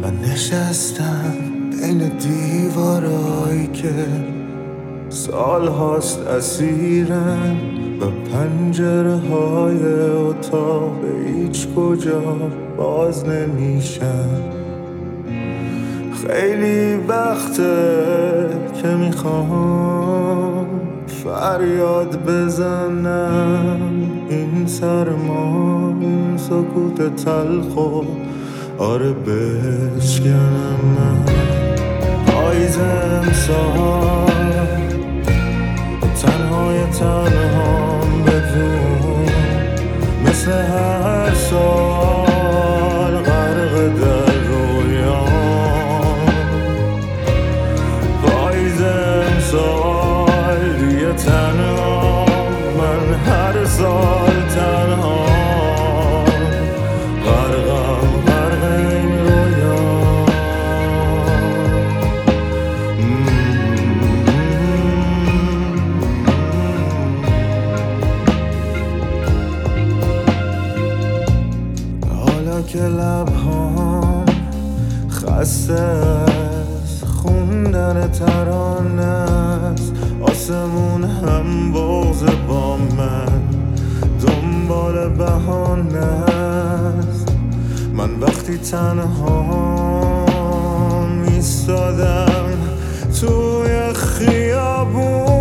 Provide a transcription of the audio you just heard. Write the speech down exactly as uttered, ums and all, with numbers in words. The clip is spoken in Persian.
من نشستم بین دیوارایی که سال هاست اسیرن و پنجره های اتاق هیچ کجا باز نمیشن. خیلی وقته که میخوام فریاد بزنم، این سرما، این سکوت تلخو آره بشکنم. من پاییز امسال تنهای تنهام بدون مثل هر سال غرق در رویام. پاییز امسال دیگه تنها، من هر سال تنها غرقم غرق این رویام. حالا که لبهام خسته است، خوندن ترانه است، آسمون هم بغض با من دنبال بهانه است. من وقتی تنها ایستادم توی خیابون